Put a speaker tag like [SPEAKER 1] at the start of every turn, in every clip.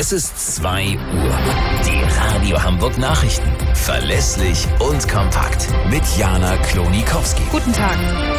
[SPEAKER 1] Es ist 2 Uhr. Die Radio Hamburg Nachrichten. Verlässlich und kompakt. Mit Jana Klonikowski.
[SPEAKER 2] Guten Tag.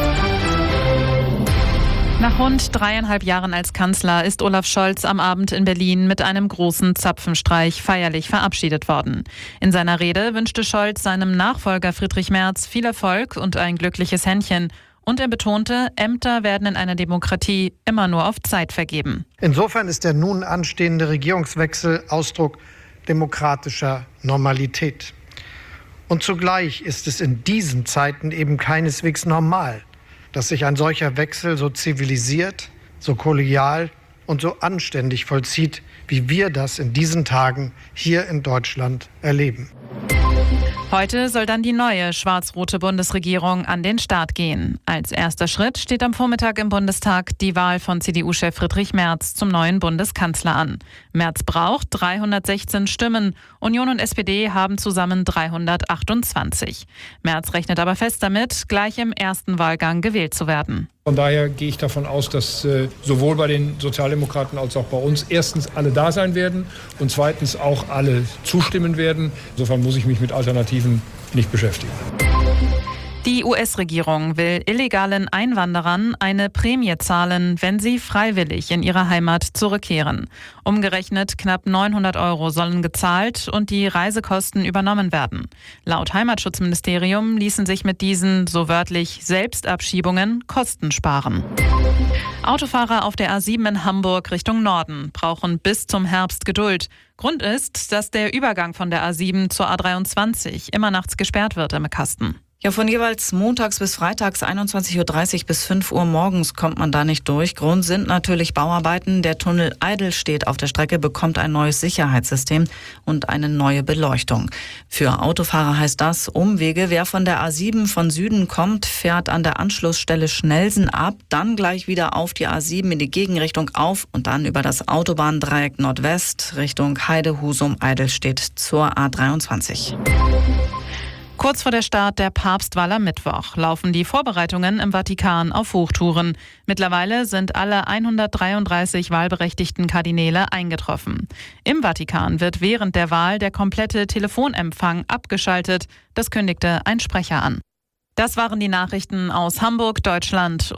[SPEAKER 2] Nach rund 3,5 Jahren als Kanzler ist Olaf Scholz am Abend in Berlin mit einem großen Zapfenstreich feierlich verabschiedet worden. In seiner Rede wünschte Scholz seinem Nachfolger Friedrich Merz viel Erfolg und ein glückliches Händchen. Und er betonte, Ämter werden in einer Demokratie immer nur auf Zeit vergeben.
[SPEAKER 3] Insofern ist der nun anstehende Regierungswechsel Ausdruck demokratischer Normalität. Und zugleich ist es in diesen Zeiten eben keineswegs normal, dass sich ein solcher Wechsel so zivilisiert, so kollegial und so anständig vollzieht, wie wir das in diesen Tagen hier in Deutschland erleben.
[SPEAKER 2] Heute soll dann die neue schwarz-rote Bundesregierung an den Start gehen. Als erster Schritt steht am Vormittag im Bundestag die Wahl von CDU-Chef Friedrich Merz zum neuen Bundeskanzler an. Merz braucht 316 Stimmen. Union und SPD haben zusammen 328. Merz rechnet aber fest damit, gleich im ersten Wahlgang gewählt zu werden.
[SPEAKER 4] Von daher gehe ich davon aus, dass sowohl bei den Sozialdemokraten als auch bei uns erstens alle da sein werden und zweitens auch alle zustimmen werden. Insofern muss ich mich mit Alternativen nicht beschäftigen.
[SPEAKER 2] Die US-Regierung will illegalen Einwanderern eine Prämie zahlen, wenn sie freiwillig in ihre Heimat zurückkehren. Umgerechnet knapp 900 € sollen gezahlt und die Reisekosten übernommen werden. Laut Heimatschutzministerium ließen sich mit diesen, so wörtlich, Selbstabschiebungen Kosten sparen. Autofahrer auf der A7 in Hamburg Richtung Norden brauchen bis zum Herbst Geduld. Grund ist, dass der Übergang von der A7 zur A23 immer nachts gesperrt wird im Kasten.
[SPEAKER 5] Ja, von jeweils montags bis freitags 21.30 Uhr bis 5 Uhr morgens kommt man da nicht durch. Grund sind natürlich Bauarbeiten. Der Tunnel Eidelstedt auf der Strecke bekommt ein neues Sicherheitssystem und eine neue Beleuchtung. Für Autofahrer heißt das Umwege. Wer von der A7 von Süden kommt, fährt an der Anschlussstelle Schnelsen ab, dann gleich wieder auf die A7 in die Gegenrichtung auf und dann über das Autobahndreieck Nordwest Richtung Heide, Husum, Eidelstedt zur A23.
[SPEAKER 2] Kurz vor der Start der Papstwahl am Mittwoch laufen die Vorbereitungen im Vatikan auf Hochtouren. Mittlerweile sind alle 133 wahlberechtigten Kardinäle eingetroffen. Im Vatikan wird während der Wahl der komplette Telefonempfang abgeschaltet. Das kündigte ein Sprecher an. Das waren die Nachrichten aus Hamburg, Deutschland.